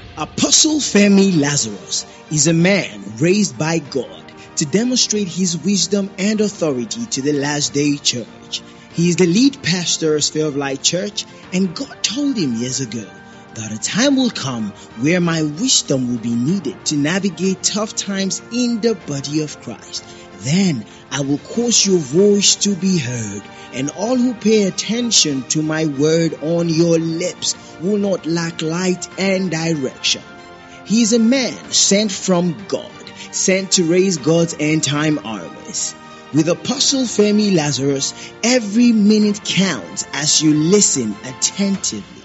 Apostle Femi Lazarus is a man raised by God to demonstrate his wisdom and authority to the last day church. He is the lead pastor of Sphere of Light Church, and God told him years ago that a time will come where my wisdom will be needed to navigate tough times in the body of Christ. Then I will cause your voice to be heard, and all who pay attention to my word on your lips will not lack light and direction. He is a man sent from God, sent to raise God's end-time armies. With Apostle Femi Lazarus, every minute counts as you listen attentively.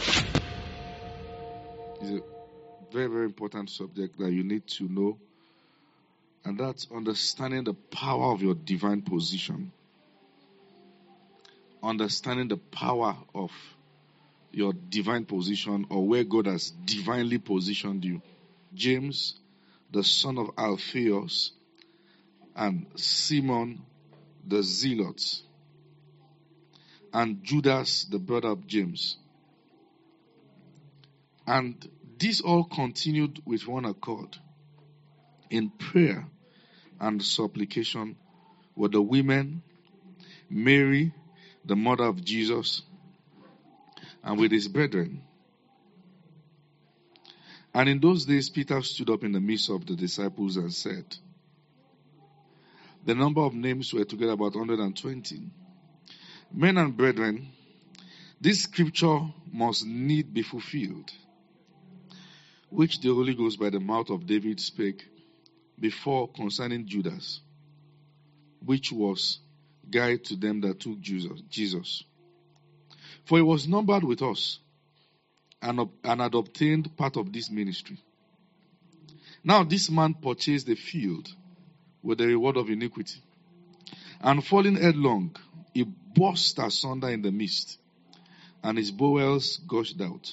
It's a very, very important subject that you need to know, and that's understanding the power of your divine position. Understanding the power of your divine position, or where God has divinely positioned you. James, the son of Alphaeus, and Simon the Zealot, and Judas, the brother of James. And this all continued with one accord in prayer and supplication with the women, Mary, the mother of Jesus, and with his brethren. And in those days, Peter stood up in the midst of the disciples and said, the number of names were together about 120. Men and brethren, this scripture must need be fulfilled, which the Holy Ghost by the mouth of David spake before concerning Judas, which was guide to them that took Jesus. For he was numbered with us and had obtained part of this ministry. Now this man purchased a field with the reward of iniquity, and falling headlong, he burst asunder in the midst, and his bowels gushed out.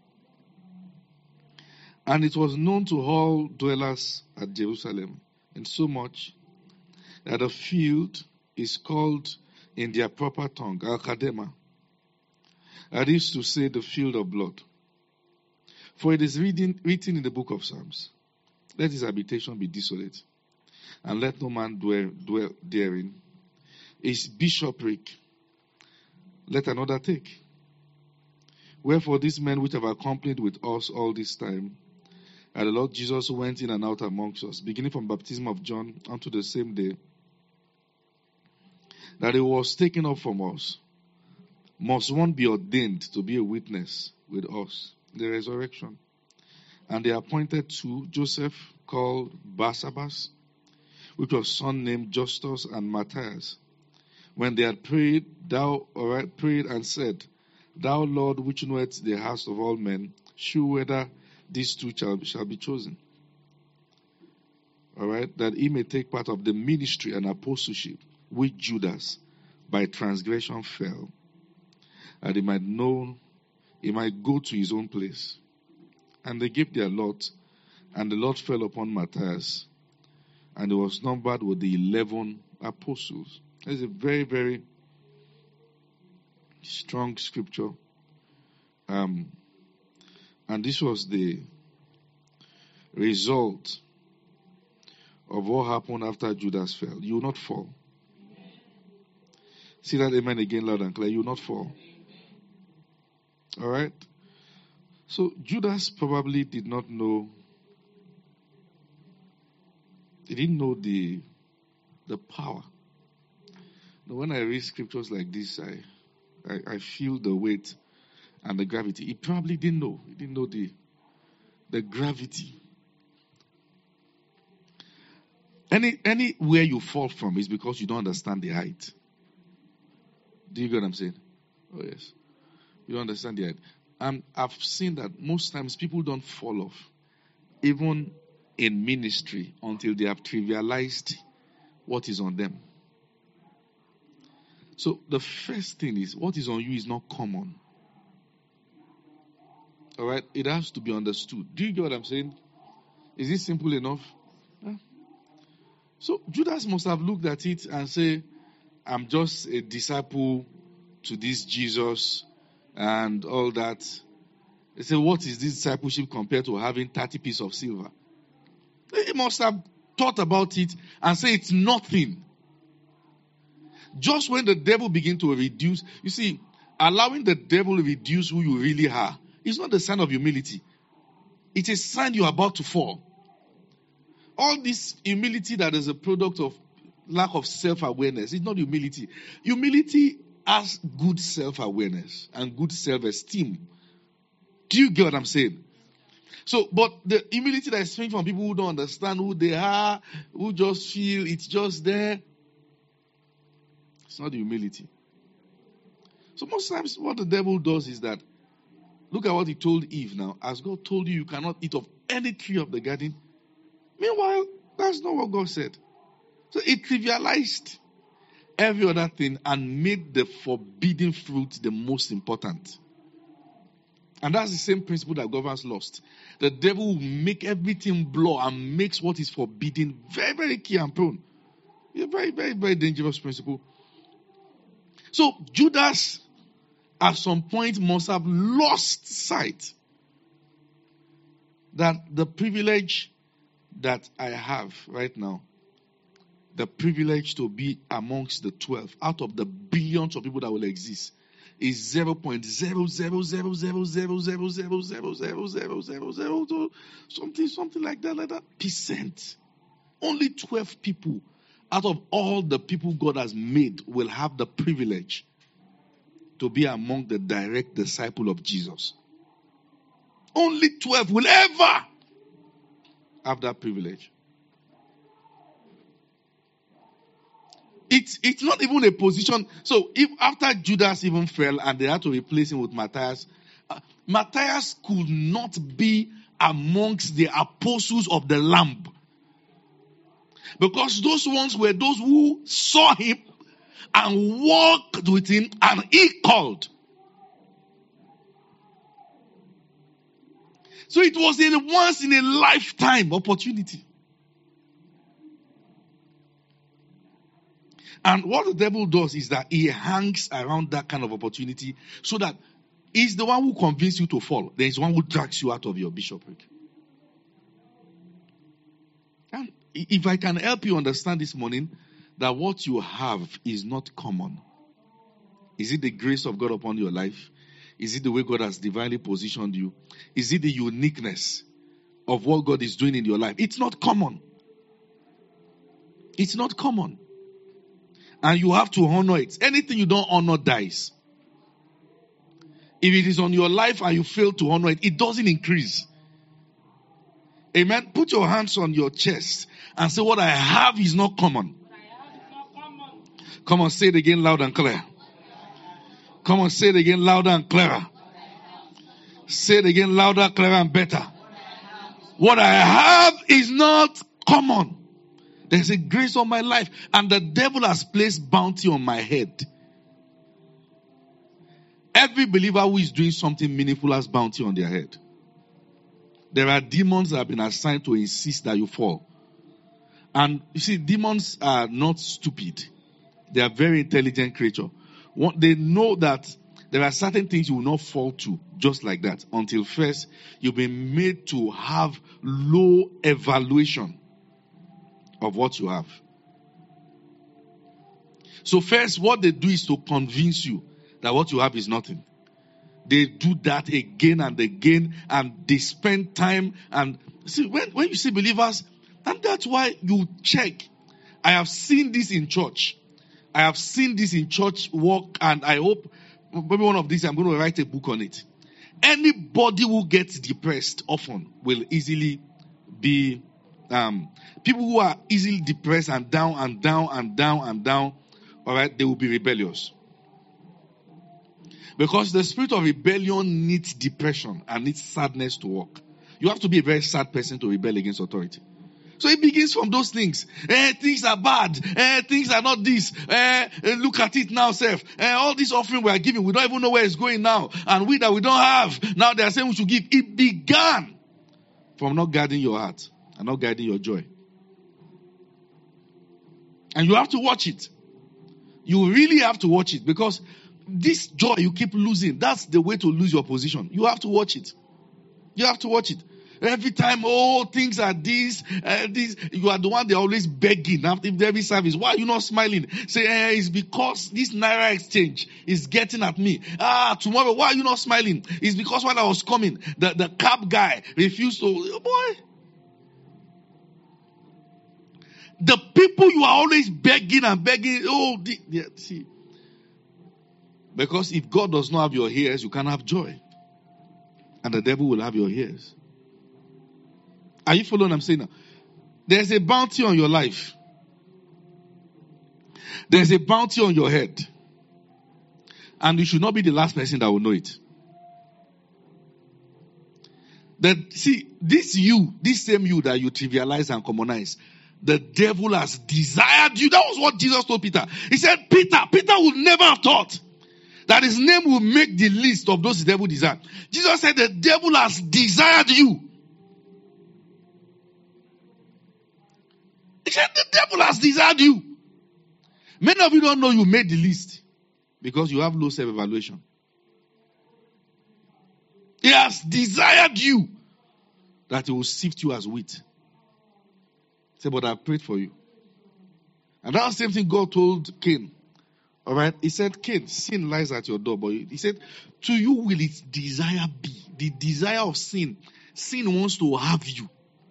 And it was known to all dwellers at Jerusalem, insomuch that the field is called in their proper tongue, Al-Kadema. That is to say, the field of blood. For it is written in the book of Psalms, let his habitation be desolate, and let no man dwell therein. His bishopric let another take. Wherefore these men which have accompanied with us all this time, and the Lord Jesus went in and out amongst us, beginning from baptism of John unto the same day that he was taken up from us, must one be ordained to be a witness with us in the resurrection. And they appointed two, Joseph called Barsabbas, which was son named Justus, and Matthias. When they had prayed and said, Thou Lord, which knowest the hearts of all men, shew whether these two shall be chosen. All right, that he may take part of the ministry and apostleship which Judas by transgression fell, that he might go to his own place. And they gave their lot, and the lot fell upon Matthias, and he was numbered with the 11 apostles. That's a very, very strong scripture. And this was the result of what happened after Judas fell. You will not fall. See that amen again loud and clear. You will not fall. All right? So Judas probably did not know. He didn't know the power. Now, when I read scriptures like this, I feel the weight and the gravity. He probably didn't know. He didn't know the gravity. Anywhere you fall from is because you don't understand the height. Do you get what I'm saying? Oh, yes. You don't understand the height. I've seen that most times people don't fall off, even in ministry, until they have trivialized what is on them. So the first thing is, what is on you is not common. All right? It has to be understood. Do you get what I'm saying? Is it simple enough? Yeah. So Judas must have looked at it and say, I'm just a disciple to this Jesus and all that. They say, what is this discipleship compared to having 30 pieces of silver? They must have thought about it and say it's nothing. Just when the devil begins to reduce, you see, allowing the devil to reduce who you really are is not the sign of humility. It's a sign you're about to fall. All this humility that is a product of lack of self-awareness is not humility. Humility has good self-awareness and good self-esteem. Do you get what I'm saying? So, but the humility that is coming from people who don't understand who they are, who just feel it's just there, it's not the humility. So most times what the devil does is that, look at what he told Eve now. As God told you, you cannot eat of any tree of the garden. Meanwhile, that's not what God said. So it trivialized every other thing and made the forbidden fruit the most important. And that's the same principle that governs lust. The devil will make everything blur and makes what is forbidden very, very key and prone. A very, very, very dangerous principle. So Judas, at some point, must have lost sight that the privilege that I have right now, the privilege to be amongst the 12 out of the billions of people that will exist, is 0.0000000000000 something like that percent. Only 12 people out of all the people God has made will have the privilege to be among the direct disciple of Jesus. Only 12 will ever have that privilege. It's not even a position. So if after Judas even fell and they had to replace him with Matthias, Matthias could not be amongst the apostles of the Lamb. Because those ones were those who saw him and walked with him and he called. So it was a once in a lifetime opportunity. And what the devil does is that he hangs around that kind of opportunity so that he's the one who convinces you to fall. There is one who drags you out of your bishopric. And if I can help you understand this morning that what you have is not common. Is it the grace of God upon your life? Is it the way God has divinely positioned you? Is it the uniqueness of what God is doing in your life? It's not common. It's not common. And you have to honor it. Anything you don't honor dies. If it is on your life and you fail to honor it, it doesn't increase. Amen. Put your hands on your chest and say, what I have is not common. Come on, say it again loud and clear. Come on, say it again louder and clearer. Say it again louder, clearer and better. What I have is not common. There's a grace on my life and the devil has placed bounty on my head. Every believer who is doing something meaningful has bounty on their head. There are demons that have been assigned to insist that you fall. And you see, demons are not stupid. They are very intelligent creatures. They know that there are certain things you will not fall to just like that until first you've been made to have low evaluation of what you have. So first, what they do is to convince you that what you have is nothing. They do that again and again, and they spend time. And see, when you see believers, and that's why you check. I have seen this in church. I have seen this in church work, and I hope maybe one of these I'm going to write a book on it. Anybody who gets depressed often will easily be people who are easily depressed and down and down and down and down. All right, they will be rebellious. Because the spirit of rebellion needs depression and needs sadness to work. You have to be a very sad person to rebel against authority. So it begins from those things. Things are bad. Things are not this. Look at it now, self. All this offering we are giving, we don't even know where it's going now. And we that we don't have, now they are saying we should give. It began from not guarding your heart and not guarding your joy. And you have to watch it. You really have to watch it because this joy you keep losing, that's the way to lose your position. You have to watch it. You have to watch it. Every time, things are this, you are the one they're always begging after every service. Why are you not smiling? Say, it's because this Naira exchange is getting at me. Tomorrow, why are you not smiling? It's because when I was coming, the cab guy refused to, boy. The people you are always begging and begging, see. Because if God does not have your ears, you can't have joy. And the devil will have your ears. Are you following what I'm saying now? There's a bounty on your life. There's a bounty on your head. And you should not be the last person that will know it. This same you that you trivialize and commonize, the devil has desired you. That was what Jesus told Peter. He said, Peter would never have thought that his name will make the list of those the devil desired. Jesus said, the devil has desired you. He said, the devil has desired you. Many of you don't know you made the list because you have low self-evaluation. He has desired you that he will sift you as wheat. Say, but I prayed for you. And that's the same thing God told Cain. All right? He said, Cain, sin lies at your door. But he said, to you will its desire be. The desire of sin. Sin wants to have you.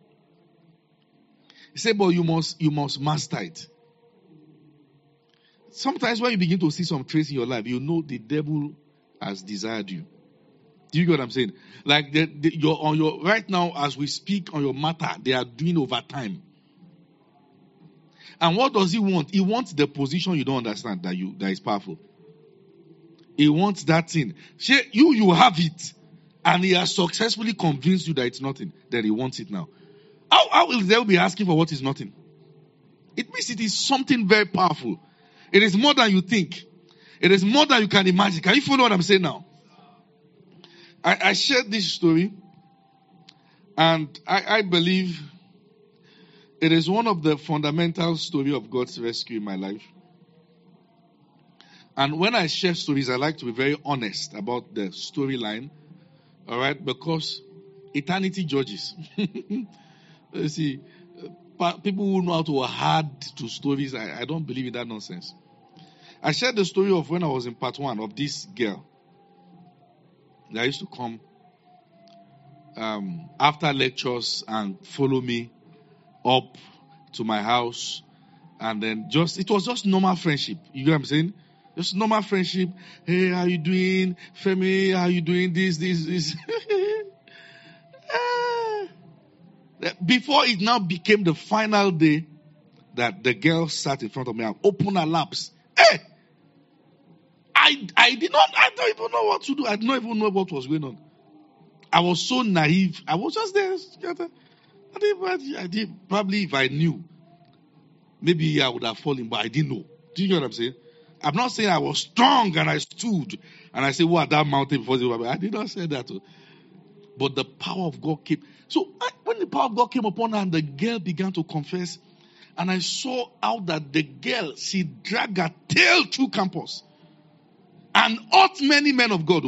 He said, but you must master it. Sometimes when you begin to see some traits in your life, you know the devil has desired you. Do you get what I'm saying? Like you're on your right now as we speak on your matter, they are doing overtime. And what does he want? He wants the position you don't understand that is powerful. He wants that thing. You have it, and he has successfully convinced you that it's nothing. Then he wants it now. How will they be asking for what is nothing? It means it is something very powerful. It is more than you think. It is more than you can imagine. Can you follow what I'm saying now? I shared this story, and I believe it is one of the fundamental stories of God's rescue in my life. And when I share stories, I like to be very honest about the storyline. All right? Because eternity judges. You see, people who know how to add to stories, I don't believe in that nonsense. I shared the story of when I was in part 1 of this girl that used to come after lectures and follow me up to my house. And then it was just normal friendship. You get what I'm saying? Just normal friendship. Hey, how you doing? Femi, how you doing? This. Before it now became the final day that the girl sat in front of me and opened her laps. Hey! I don't even know what to do. I don't even know what was going on. I was so naive. I was just there. I did probably if I knew, maybe I would have fallen, but I didn't know. Do you know what I'm saying? I'm not saying I was strong and I stood and I said, what, that mountain before the I did not say that. But the power of God came. So when the power of God came upon her and the girl began to confess, and I saw how that the girl, she dragged her tail through campus and ought many men of God.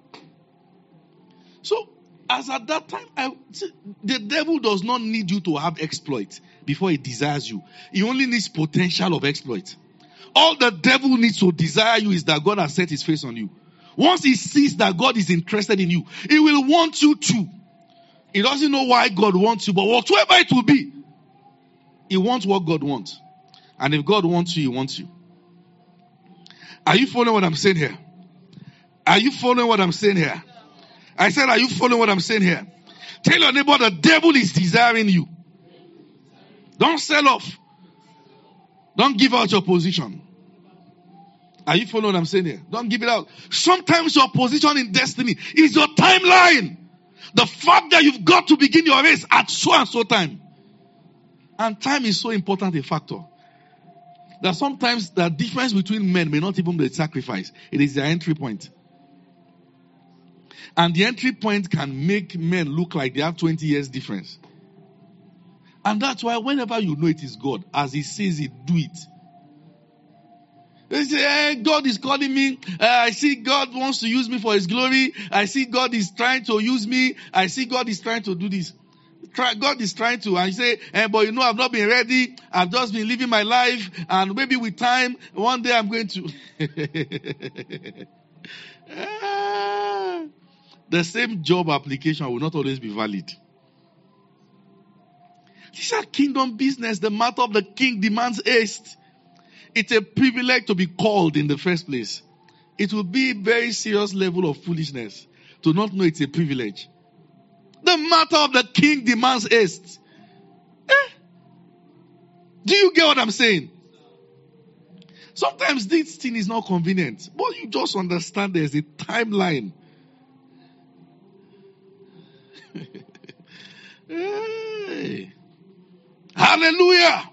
So, as at that time, the devil does not need you to have exploit before he desires you. He only needs potential of exploit. All the devil needs to desire you is that God has set his face on you. Once he sees that God is interested in you, he will want you to. He doesn't know why God wants you, but whatever it will be, he wants what God wants. And if God wants you, he wants you. Are you following what I'm saying here? Are you following what I'm saying here? I said, are you following what I'm saying here? Tell your neighbor the devil is desiring you. Don't sell off. Don't give out your position. Are you following what I'm saying here? Don't give it out. Sometimes your position in destiny is your timeline. The fact that you've got to begin your race at so and so time. And time is so important a factor. That sometimes the difference between men may not even be the sacrifice. It is their entry point. And the entry point can make men look like they have 20 years difference. And that's why whenever you know it is God, as he says it, do it. They say, God is calling me. I see God wants to use me for His glory. I see God is trying to use me. I see God is trying to do this. God is trying to, and you say, but you know, I've not been ready. I've just been living my life, and maybe with time, one day I'm going to. The same job application will not always be valid. These are kingdom business. The matter of the king demands haste. It's a privilege to be called in the first place. It will be a very serious level of foolishness to not know it's a privilege. The matter of the king demands haste. Do you get what I'm saying? Sometimes this thing is not convenient, but you just understand there's a timeline. Hey. Hallelujah.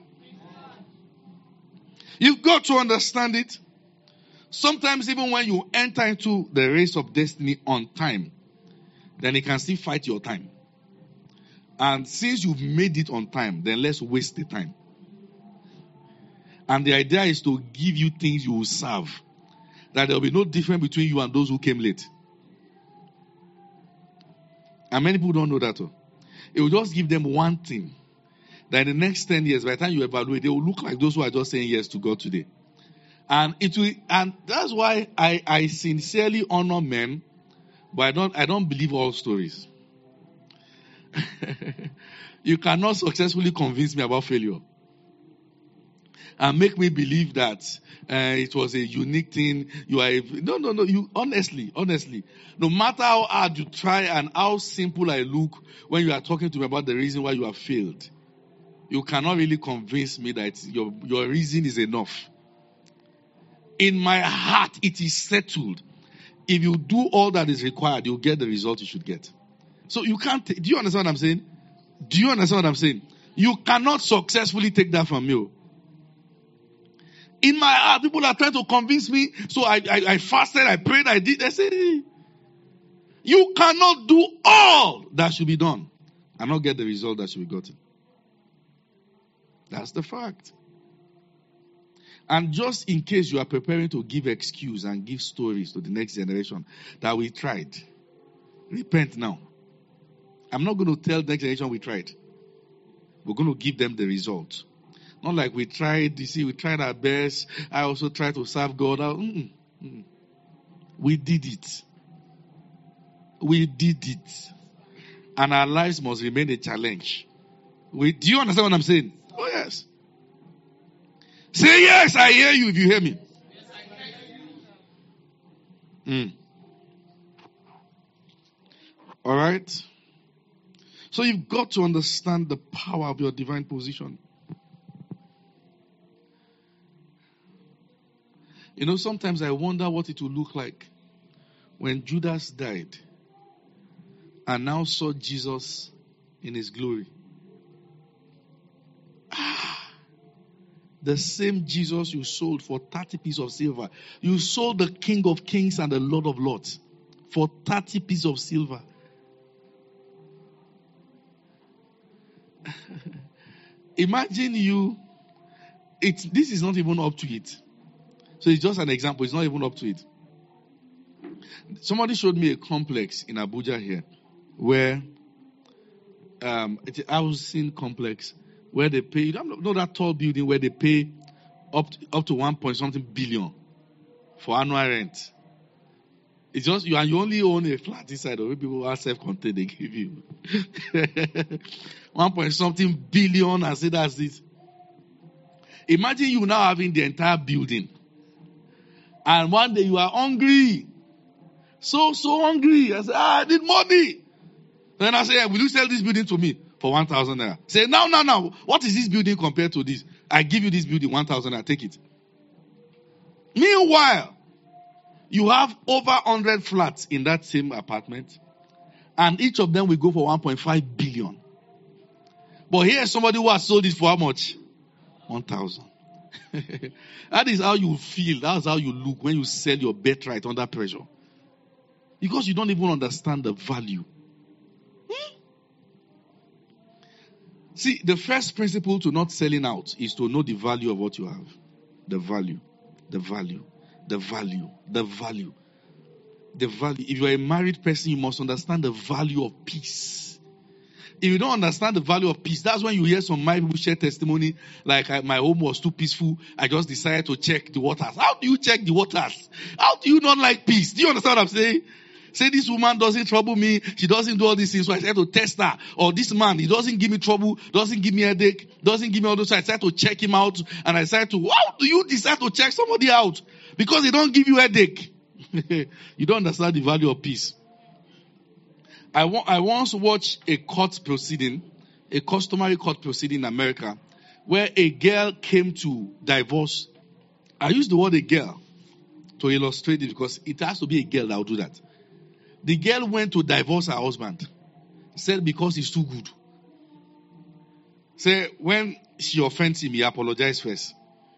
You've got to understand it. Sometimes even when you enter into the race of destiny on time, then it can still fight your time. And since you've made it on time, then let's waste the time. And the idea is to give you things you will serve. That there will be no difference between you and those who came late. And many people don't know that. It will just give them one thing. That in the next 10 years, by the time you evaluate, they will look like those who are just saying yes to God today. And that's why I sincerely honor men, but I don't believe all stories. You cannot successfully convince me about failure and make me believe that it was a unique thing. No. You honestly, no matter how hard you try and how simple I look when you are talking to me about the reason why you have failed, you cannot really convince me that your reason is enough. In my heart, it is settled. If you do all that is required, you'll get the result you should get. So you can't. Do you understand what I'm saying? Do you understand what I'm saying? You cannot successfully take that from me. In my heart, people are trying to convince me. So I fasted, I prayed, I did. They say, you cannot do all that should be done and not get the result that should be gotten. That's the fact. And just in case you are preparing to give excuse and give stories to the next generation that we tried, repent now. I'm not going to tell the next generation we tried. We're going to give them the result. Not like we tried, you see, we tried our best. I also tried to serve God. We did it. We did it. And our lives must remain a challenge. Do you understand what I'm saying? Oh, yes. Say yes, I hear you if you hear me. Yes, I hear you. All right. So you've got to understand the power of your divine position. You know, sometimes I wonder what it will look like when Judas died and now saw Jesus in his glory. The same Jesus you sold for 30 pieces of silver. You sold the King of Kings and the Lord of Lords for 30 pieces of silver. Imagine this is not even up to it. So it's just an example. It's not even up to it. Somebody showed me a complex in Abuja here where it's a housing complex where they pay, you don't know that tall building where they pay up to 1 point something billion for annual rent. It's just you only own a flat inside, or people are self-contained, they give you 1 point something billion and say that's it. Imagine you now having the entire building. And one day you are hungry. So hungry. I say, I need money. Then I say, will you sell this building to me for 1,000 naira? Say, no. What is this building compared to this? I give you this building, 1,000 naira. Take it. Meanwhile, you have over 100 flats in that same apartment. And each of them will go for 1.5 billion. But here's somebody who has sold it for how much? 1,000. That is how you feel. That's how you look when you sell your birthright under pressure. Because you don't even understand the value. See, the first principle to not selling out is to know the value of what you have. The value. The value. The value. The value. The value. If you are a married person, you must understand the value of peace. If you don't understand the value of peace, that's when you hear some married people share testimony like my home was too peaceful. I just decided to check the waters. How do you check the waters? How do you not like peace? Do you understand what I'm saying? Say this woman doesn't trouble me. She doesn't do all these things. So I decided to test her. Or this man, he doesn't give me trouble, doesn't give me headache, doesn't give me all those. So I decided to check him out. And I decided to, how do you decide to check somebody out? Because they don't give you headache. You don't understand the value of peace. I once watched a court proceeding, a customary court proceeding in America, where a girl came to divorce. I use the word a girl to illustrate it because it has to be a girl that will do that. The girl went to divorce her husband. Said because he's too good. Say when she offends him, he apologized first.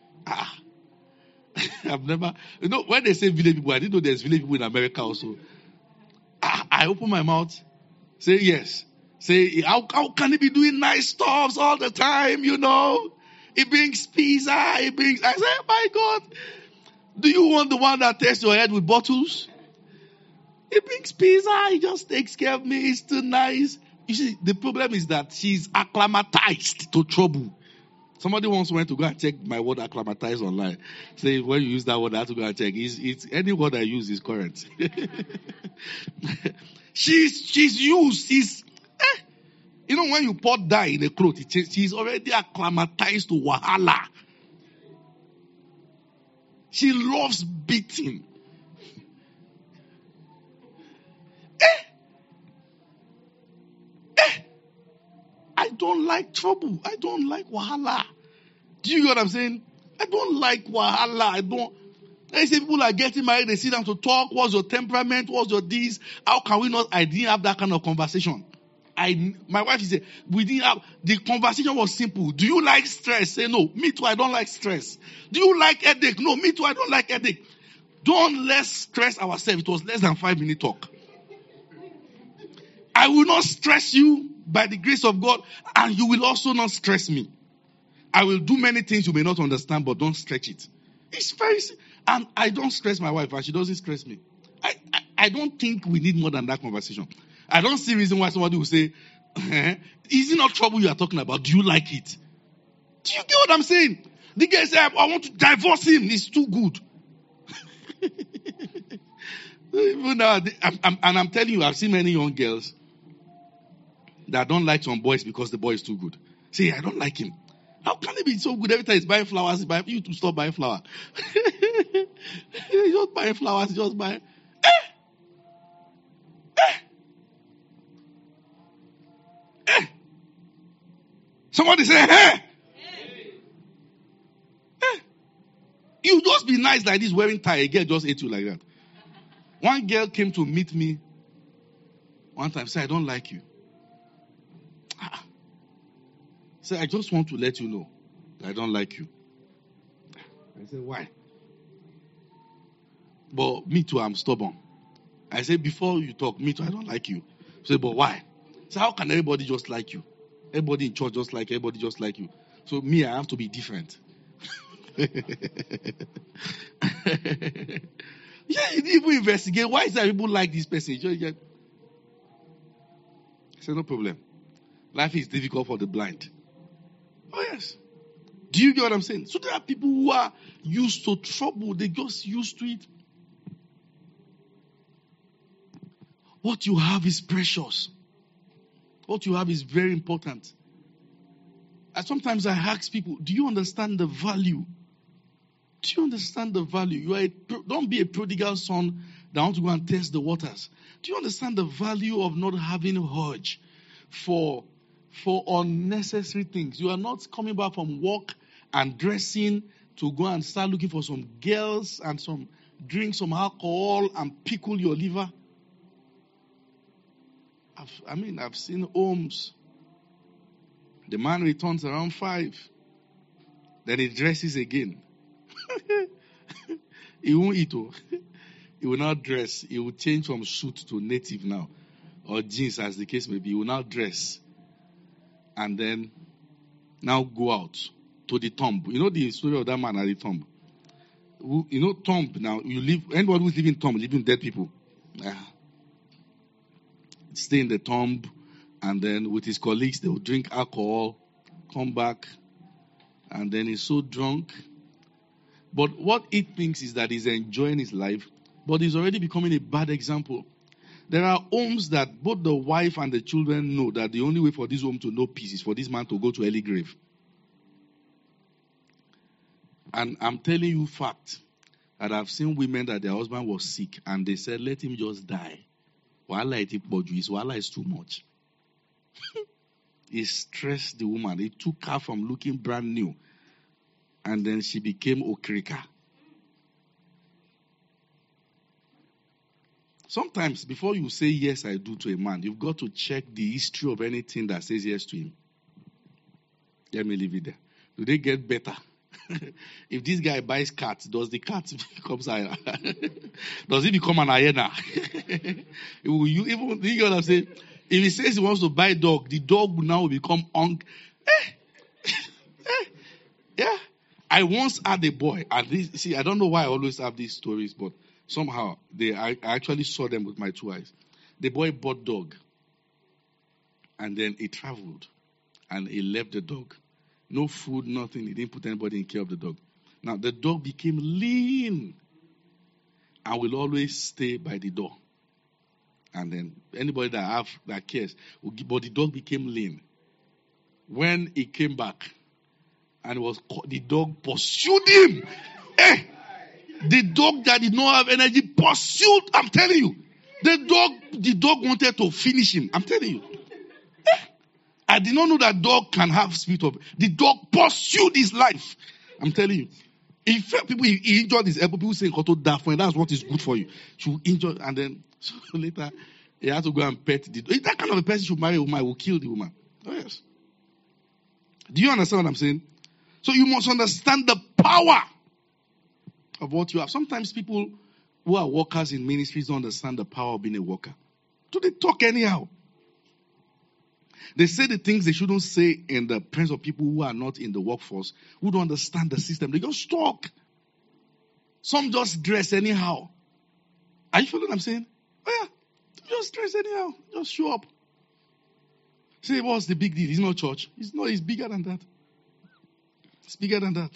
I've never, when they say village people, I didn't know there's village people in America also. I open my mouth, say yes. Say, how can he be doing nice stuff all the time, He brings pizza, I say, my God, do you want the one that tests your head with bottles? He brings pizza, he just takes care of me, he's too nice. You see, the problem is that she's acclimatized to trouble. Somebody once went to go and check my word acclimatized online. Say, when you use that word, I have to go and check. It's any word I use is correct. She's used. When you pour dye in a cloth, she's already acclimatized to wahala. She loves beating. I don't like trouble. I don't like wahala. Do you get what I'm saying? I don't like wahala. They say people are getting married, they sit down to talk. What's your temperament? What's your this? How can we not? I didn't have that kind of conversation. My wife said, we didn't have, the conversation was simple. Do you like stress? Say no. Me too, I don't like stress. Do you like headache? No, me too, I don't like headache. Don't let's stress ourselves. It was less than 5-minute talk. I will not stress you by the grace of God, and you will also not stress me. I will do many things you may not understand, but don't stretch it. It's very simple. And I don't stress my wife, and she doesn't stress me. I don't think we need more than that conversation. I don't see reason why somebody will say, is it not trouble you are talking about? Do you like it? Do you get what I'm saying? The guy said, I want to divorce him. He's too good. Even now, I'm telling you, I've seen many young girls that don't like some boys because the boy is too good. Say, I don't like him. How can he be so good? Every time he's buying flowers, you to stop buying flowers. He's just buying flowers, he's just buying. Somebody say, hey. You just be nice like this wearing tie. A girl just ate you like that. One girl came to meet me one time, said, I don't like you. Said, I just want to let you know that I don't like you. I said, why? But me too, I'm stubborn. I said, before you talk, me too, I don't like you. She said, but why? So how can everybody just like you? Everybody in church just like everybody just like you. So me, I have to be different. Yeah, you didn't even investigate. Why is that people like this person? I said, no problem. Life is difficult for the blind. Oh, yes. Do you get what I'm saying? So there are people who are used to trouble. They just used to it. What you have is precious. What you have is very important. And sometimes I ask people, do you understand the value? Do you understand the value? Don't be a prodigal son that wants to go and test the waters. Do you understand the value of not having a urge for unnecessary things? You are not coming back from work and dressing to go and start looking for some girls and drink some alcohol and pickle your liver. I've seen homes. The man returns around 5. Then he dresses again. He won't eat. He will not dress. He will change from suit to native now. Or jeans, as the case may be. He will now dress. And then now go out to the tomb. You know the story of that man at the tomb? tomb now. Anybody who's living tomb, living dead people. Stay in the tomb, and then with his colleagues, they will drink alcohol, come back, and then he's so drunk. But what he thinks is that he's enjoying his life, but he's already becoming a bad example. There are homes that both the wife and the children know that the only way for this home to know peace is for this man to go to early grave. And I'm telling you fact, that I've seen women that their husband was sick and they said, let him just die. Wala is too much. It stressed the woman. It took her from looking brand new. And then she became okrika. Sometimes before you say yes, I do to a man, you've got to check the history of anything that says yes to him. Let me leave it there. Do they get better? If this guy buys cat, does the cat become hyena? Does he become an hyena? You know what I'm saying? If he says he wants to buy dog, the dog will now become yeah. I once had a boy, and I don't know why I always have these stories, but somehow I actually saw them with my 2 eyes. The boy bought dog, and then he traveled, and he left the dog. No food, nothing. He didn't put anybody in care of the dog. Now, the dog became lean and will always stay by the door. And then anybody that cares, but the dog became lean. When he came back, and the dog pursued him. The dog that did not have energy pursued. I'm telling you. The dog wanted to finish him. I'm telling you. I did not know that dog can have spirit of. The dog pursued his life. I'm telling you. He felt people, he injured his elbow. People saying, that's what is good for you. She will injure, and then later, he had to go and pet the dog. That kind of a person should marry a woman, will kill the woman. Oh, yes. Do you understand what I'm saying? So you must understand the power of what you have. Sometimes people who are workers in ministries don't understand the power of being a worker. So they talk anyhow. They say the things they shouldn't say in the presence of people who are not in the workforce, who don't understand the system. They just talk. Some just dress anyhow. Are you feeling what I'm saying? Oh yeah. Just dress anyhow. Just show up. Say, what's the big deal? It's not church. It's bigger than that. It's bigger than that.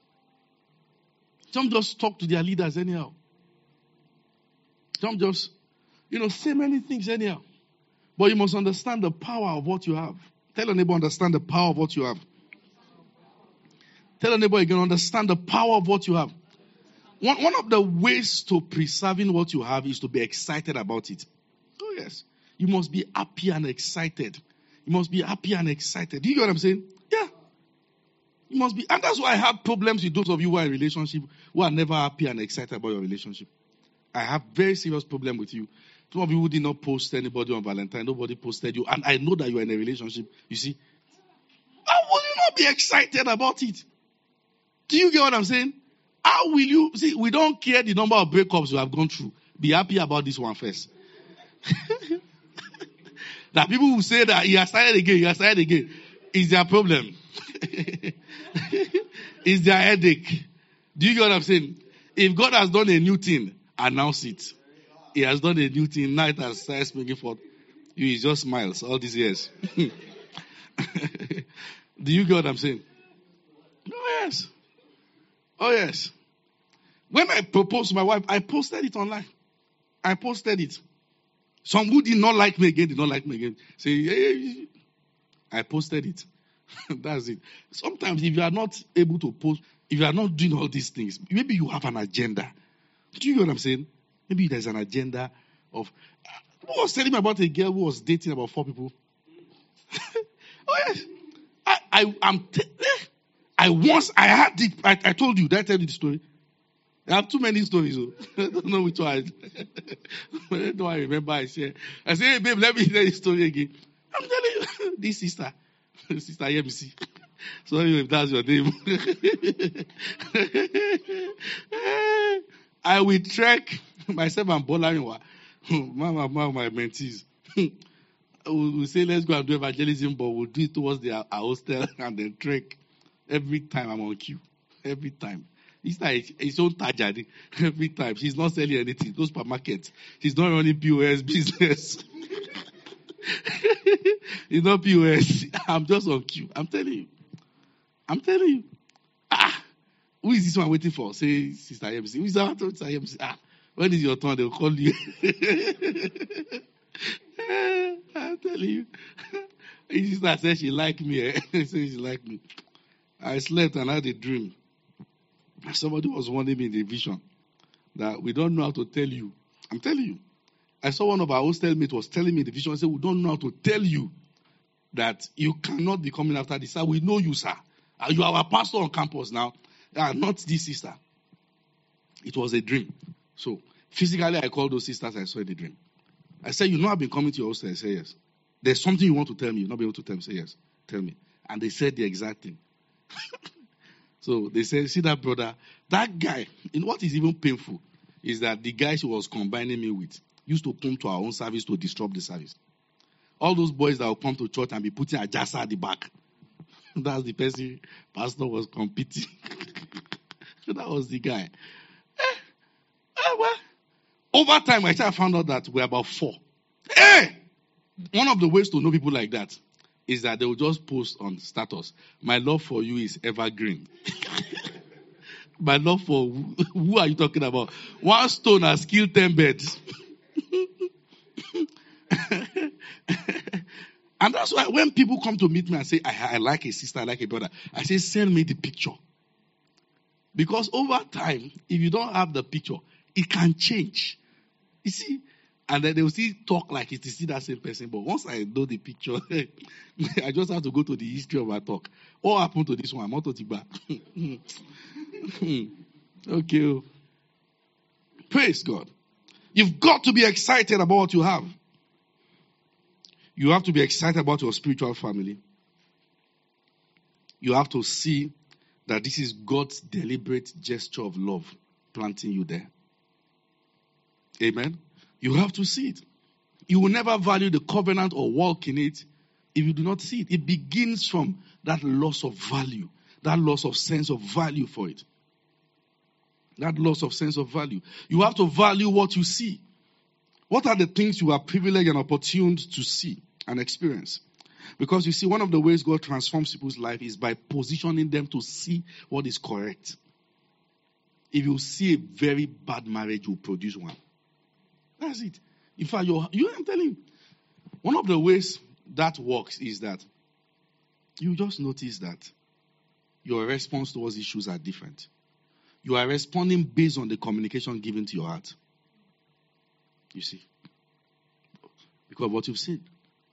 Some just talk to their leaders anyhow. Some just, say many things anyhow. But you must understand the power of what you have. Tell your neighbor, understand the power of what you have. Tell your neighbor, you can understand the power of what you have. One of the ways to preserving what you have is to be excited about it. Oh yes. You must be happy and excited. You must be happy and excited. Do you get what I'm saying? Yeah. You must be. And that's why I have problems with those of you who are in a relationship who are never happy and excited about your relationship. I have very serious problem with you. Some of you who did not post anybody on Valentine, nobody posted you, and I know that you are in a relationship. You see, how will you not be excited about it? Do you get what I'm saying? How will you see? We don't care the number of breakups you have gone through. Be happy about this one first. That people who say that he has started again, is their problem. It's their headache. Do you get what I'm saying? If God has done a new thing, announce it. He has done a new thing. Now it has started speaking for you. He just smiles all these years. Do you get what I'm saying? Oh, yes. Oh, yes. When I proposed to my wife, I posted it online. I posted it. Some who did not like me again, Say, hey, I posted it. That's it. Sometimes if you are not able to post, if you are not doing all these things, maybe you have an agenda. Do you get what I'm saying? Maybe there's an agenda of. Who was telling me about a girl who was dating about 4 people? Oh yes, I told you. Did I tell you the story? I have too many stories. So I don't know which one. I don't remember. I said, hey babe, let me tell you the story again. I'm telling you, this sister MC. Sorry if that's your name. I will trek myself and Bola, my mentees. We'll say, let's go and do evangelism, but we'll do it towards our hostel and then trek. Every time I'm on queue. Every time. It's like his own tajadi every time. She's not selling anything. Those supermarkets. She's not running POS business. It's not POS. I'm just on queue. I'm telling you. Who is this one waiting for? Say, Sister MC. Who is that? Sister MC. When is your turn? They'll call you. I'm telling you. His sister said she liked me. She said she liked me. I slept and had a dream. Somebody was warning me in the vision that we don't know how to tell you. I'm telling you. I saw one of our hostel mates was telling me in the vision, I said, we don't know how to tell you that you cannot be coming after this. Sir, we know you, sir. You are our pastor on campus now. Not this sister. It was a dream. So, physically, I called those sisters I saw in the dream. I said, you know I've been coming to your hostel? I said, yes. There's something you want to tell me. You'll not be able to tell me. Say, yes. Tell me. And they said the exact thing. So, they said, see that brother? That guy, in what is even painful, is that the guy she was combining me with used to come to our own service to disrupt the service. All those boys that will come to church and be putting a jasa at the back. That's the person pastor was competing. That was the guy. Well, over time, I found out that we're about 4. One of the ways to know people like that is that they will just post on status, my love for you is evergreen. My love for, who are you talking about? 1 stone has killed 10 birds. And that's why when people come to meet me and say, I like a sister, I like a brother, I say, send me the picture. Because over time, if you don't have the picture, it can change. You see? And then they will still talk like it is still that same person. But once I know the picture, I just have to go to the history of our talk. What happened to this one? Mototiba. Okay. Praise God. You've got to be excited about what you have. You have to be excited about your spiritual family. You have to see that this is God's deliberate gesture of love planting you there. Amen. You have to see it. You will never value the covenant or walk in it if you do not see it. It begins from that loss of value, that loss of sense of value for it. That loss of sense of value. You have to value what you see. What are the things you are privileged and opportuned to see and experience? Because you see, one of the ways God transforms people's life is by positioning them to see what is correct. If you see a very bad marriage, you produce one. That's it. In fact, I'm telling you, one of the ways that works is that you just notice that your response towards issues are different. You are responding based on the communication given to your heart. You see? Because what you've seen.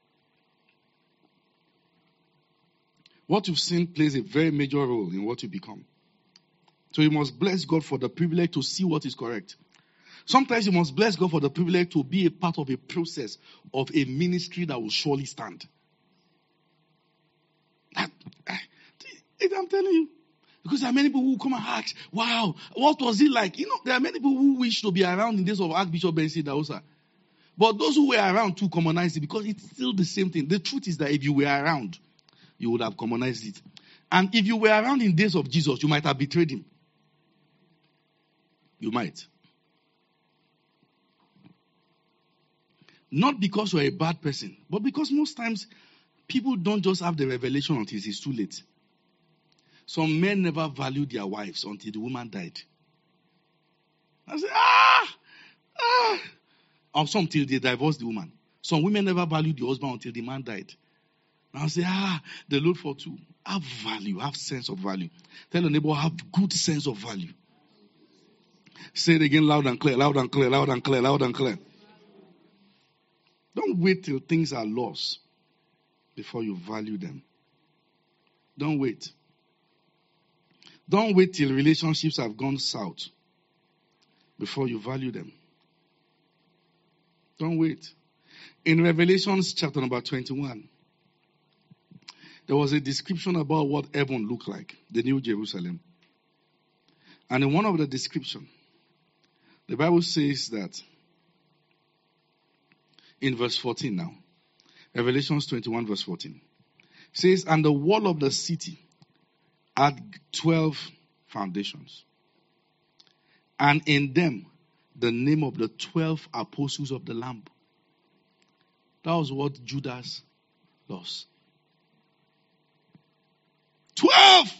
What you've seen plays a very major role in what you become. So you must bless God for the privilege to see what is correct. Sometimes you must bless God for the privilege to be a part of a process of a ministry that will surely stand. I'm telling you. Because there are many people who come and ask, wow, what was it like? There are many people who wish to be around in days of Archbishop Benson Idahosa. But those who were around too commonized it because it's still the same thing. The truth is that if you were around, you would have commonized it. And if you were around in days of Jesus, you might have betrayed him. You might. Not because you're a bad person, but because most times people don't just have the revelation until it's too late. Some men never valued their wives until the woman died. I say, or some till they divorced the woman. Some women never valued the husband until the man died. And I say, the load for two. Have value, have sense of value. Tell your neighbor, have good sense of value. Say it again loud and clear, loud and clear, loud and clear, loud and clear. Don't wait till things are lost before you value them. Don't wait. Don't wait till relationships have gone south before you value them. Don't wait. In Revelations chapter number 21, there was a description about what heaven looked like, the New Jerusalem. And in one of the descriptions, the Bible says that, in verse 14 now, Revelations 21 verse 14, says, and the wall of the city had 12 foundations. and in them the name of the 12 apostles of the Lamb. That was what Judas lost. 12!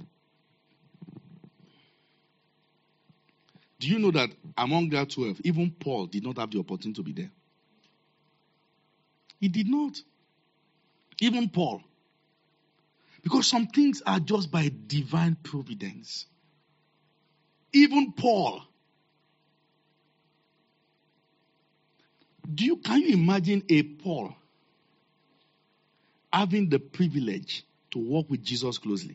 Do you know that among that 12, even Paul did not have the opportunity to be there? He did not. Even Paul. Because some things are just by divine providence. Even Paul. Can you imagine a Paul having the privilege to walk with Jesus closely?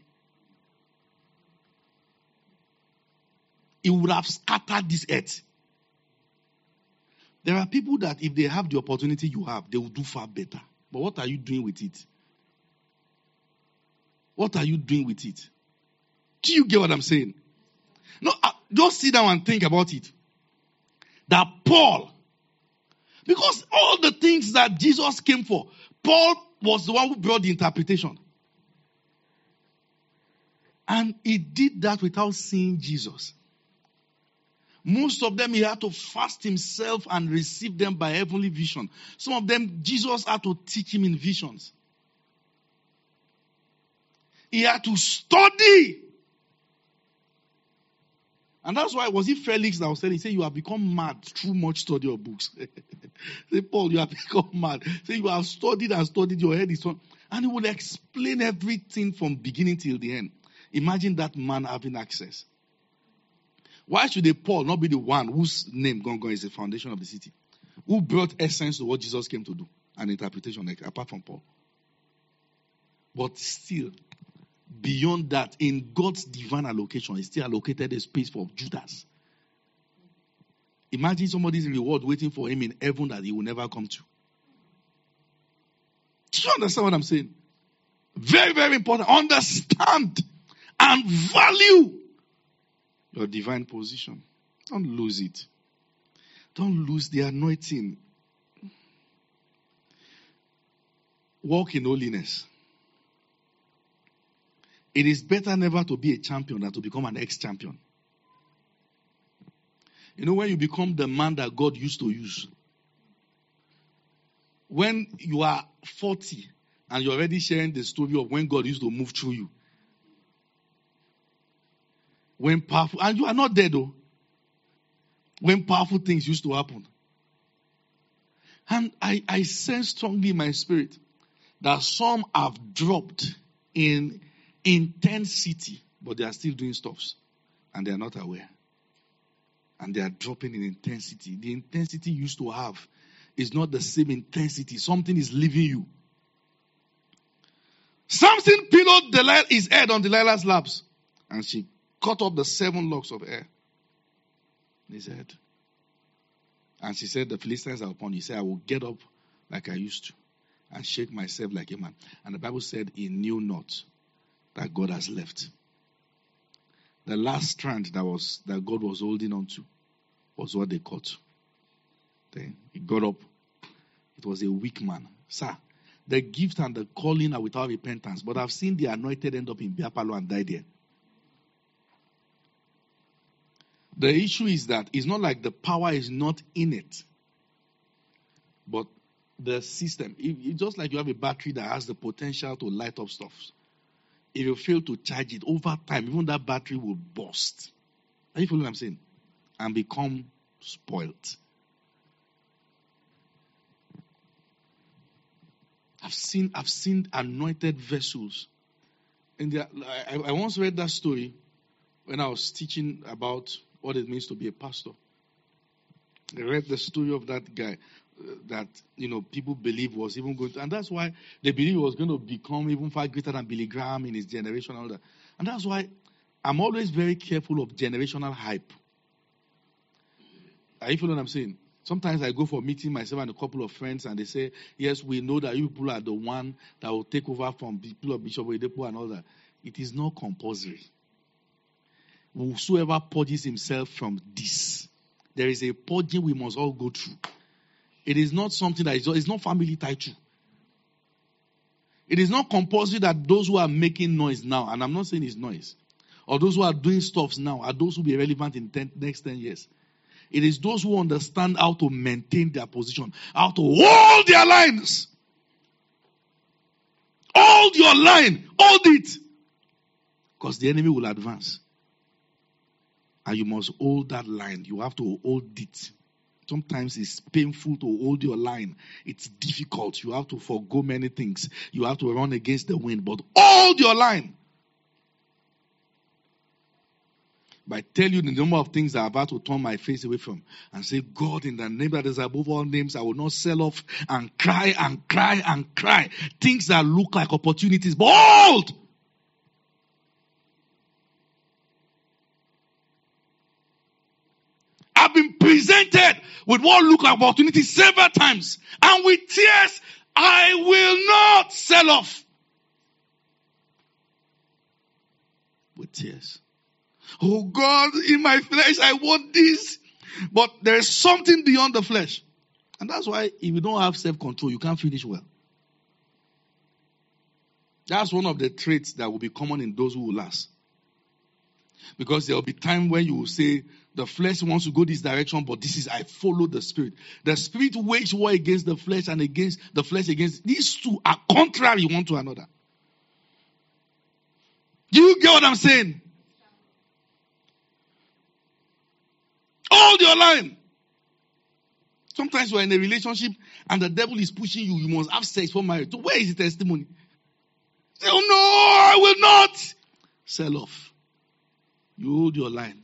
He would have scattered this earth. There are people that if they have the opportunity you have, they will do far better. But what are you doing with it? What are you doing with it? Do you get what I'm saying? No, just sit down and think about it. That Paul, because all the things that Jesus came for, Paul was the one who brought the interpretation. And he did that without seeing Jesus. Most of them, he had to fast himself and receive them by heavenly vision. Some of them, Jesus had to teach him in visions. He had to study. And that's why, was it Felix that was telling? He said, you have become mad through much study of books. Say, Paul, you have become mad. Say, you have studied and studied, your head is on. And he will explain everything from beginning till the end. Imagine that man having access. Why should a Paul not be the one whose name Gongon is the foundation of the city? Who brought essence to what Jesus came to do? An interpretation, apart from Paul. But still, beyond that, in God's divine allocation, he still allocated a space for Judas. Imagine somebody's reward waiting for him in heaven that he will never come to. Do you understand what I'm saying? Very, very important. Understand and value your divine position. Don't lose it. Don't lose the anointing. Walk in holiness. It is better never to be a champion than to become an ex-champion. You know, when you become the man that God used to use, when you are 40 and you're already sharing the story of when God used to move through you, when powerful, and you are not dead though, when powerful things used to happen. And I sense strongly in my spirit that some have dropped in intensity, but they are still doing stuffs and they are not aware. And they are dropping in intensity. The intensity you used to have is not the same intensity. Something is leaving you. Samson pillowed his head on Delilah's laps, and she cut off the 7 locks of hair in his head. And she said, the Philistines are upon you. He said, I will get up like I used to and shake myself like a man. And the Bible said he knew not that God has left. The last strand that God was holding on to was what they cut. Then he got up. It was a weak man. Sir, the gift and the calling are without repentance. But I've seen the anointed end up in Biapalo and die there. The issue is that it's not like the power is not in it, but the system. It's just like you have a battery that has the potential to light up stuff. If you fail to charge it over time, even that battery will burst. Are you following what I'm saying? And become spoiled. I've seen anointed vessels. And I once read that story when I was teaching about what it means to be a pastor. I read the story of that guy that, people believe was even going to, and that's why they believe he was going to become even far greater than Billy Graham in his generation and all that. And that's why I'm always very careful of generational hype. Are you following what I'm saying? Sometimes I go for a meeting myself and a couple of friends and they say, yes, we know that you people are the one that will take over from people of Bishop Oyedepo and all that. It is not compulsory. Whosoever purges himself from this, there is a purging we must all go through. It is not something that it's not family title. It is not compulsory that those who are making noise now, and I'm not saying it's noise, or those who are doing stuffs now are those who will be relevant in next 10 years. It is those who understand how to maintain their position, how to hold their lines. Hold your line. Hold it. Because the enemy will advance. And you must hold that line. You have to hold it. Sometimes it's painful to hold your line. It's difficult. You have to forego many things. You have to run against the wind. But hold your line. By telling you the number of things that I'm about to turn my face away from and say, God, in the name that is above all names, I will not sell off and cry and cry and cry. Things that look like opportunities, but hold! I've been presented with what look like opportunities several times, and with tears, I will not sell off. With tears. Oh God, in my flesh, I want this. But there is something beyond the flesh. And that's why if you don't have self-control, you can't finish well. That's one of the traits that will be common in those who will last. Because there will be time when you will say, the flesh wants to go this direction, but I follow the spirit. The spirit wage war against the flesh and against the flesh against. These two are contrary one to another. Do you get what I'm saying? Hold your line. Sometimes you're in a relationship and the devil is pushing you. You must have sex for marriage. So where is the testimony? Say, oh no, I will not. Sell off. You hold your line.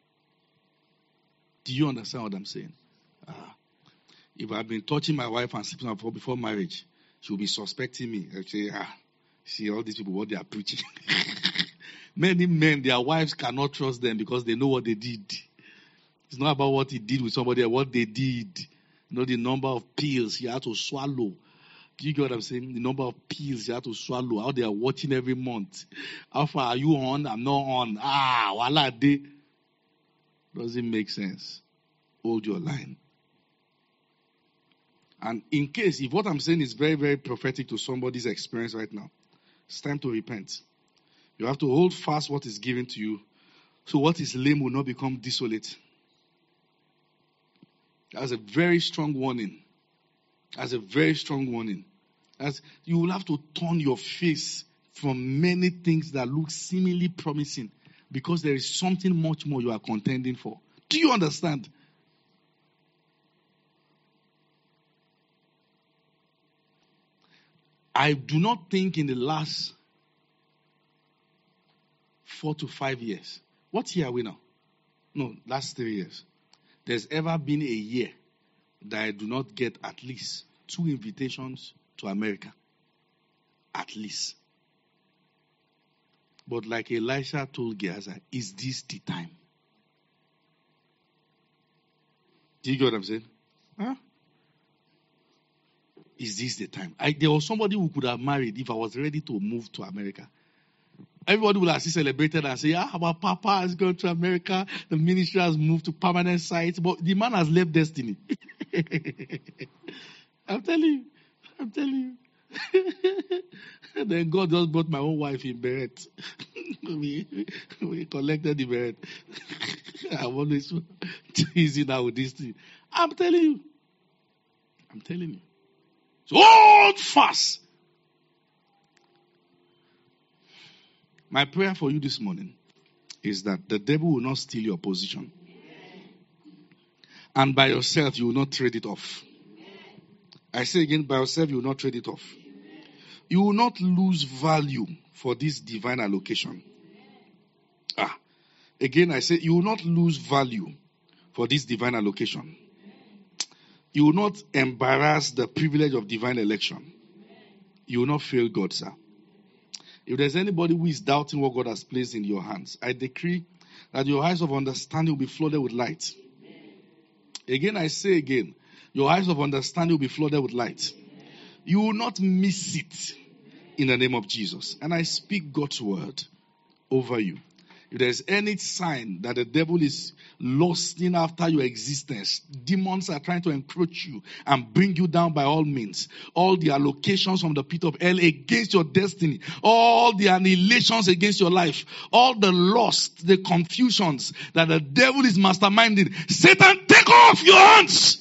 Do you understand what I'm saying? If I've been touching my wife and sleeping with her before marriage, she'll be suspecting me. I'll say, see all these people, what they are preaching. Many men, their wives cannot trust them because they know what they did. It's not about what he did with somebody, what they did. You know, the number of pills you have to swallow. Do you get what I'm saying? The number of pills you have to swallow. How they are watching every month. How far are you on? I'm not on. Wala day. Doesn't make sense. Hold your line. And in case, if what I'm saying is very, very prophetic to somebody's experience right now, it's time to repent. You have to hold fast what is given to you, so what is lame will not become desolate. That's a very strong warning. That's a very strong warning. As you will have to turn your face from many things that look seemingly promising, because there is something much more you are contending for. Do you understand? I do not think in the last 4 to 5 years. What year are we now? No, last 3 years. There's ever been a year that I do not get at least 2 invitations to America. At least. But like Elisha told Gehazi, is this the time? Do you get what I'm saying? Huh? Is this the time? There was somebody who could have married if I was ready to move to America. Everybody would have celebrated and say, our papa has gone to America. The ministry has moved to permanent sites. But the man has left destiny. I'm telling you. And then God just brought my own wife in Beret. we collected the Beret. I'm always too easy now with this thing. I'm telling you. So hold fast. My prayer for you this morning is that the devil will not steal your position. And by yourself, you will not trade it off. I say again, by yourself, you will not trade it off. You will not lose value for this divine allocation. Again, I say, you will not lose value for this divine allocation. You will not embarrass the privilege of divine election. You will not fail God, sir. If there's anybody who is doubting what God has placed in your hands, I decree that your eyes of understanding will be flooded with light. Again, I say again, your eyes of understanding will be flooded with light. You will not miss it in the name of Jesus. And I speak God's word over you. If there's any sign that the devil is lusting after your existence, demons are trying to encroach you and bring you down by all means. All the allocations from the pit of hell against your destiny, all the annihilations against your life, all the lust, the confusions that the devil is masterminding. Satan, take off your hands.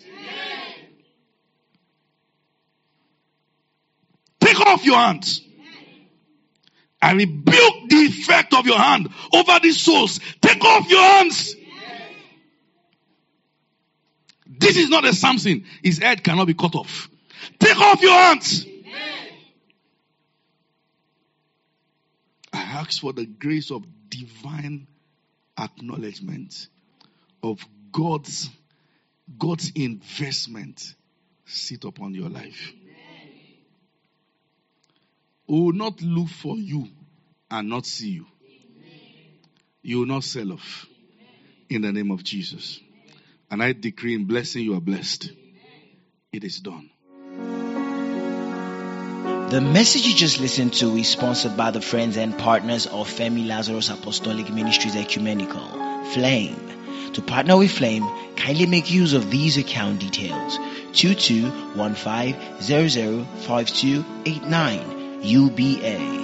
Take off your hands. I rebuke the effect of your hand over these souls. Take off your hands. This is not a Samson. His head cannot be cut off. Take off your hands. I ask for the grace of divine acknowledgement of God's investment sit upon your life. We will not look for you and not see you. You will not sell off. In the name of Jesus. And I decree in blessing you are blessed. It is done. The message you just listened to is sponsored by the friends and partners of Femi Lazarus Apostolic Ministries Ecumenical, Flame. To partner with Flame, kindly make use of these account details. 2215005289 UBA.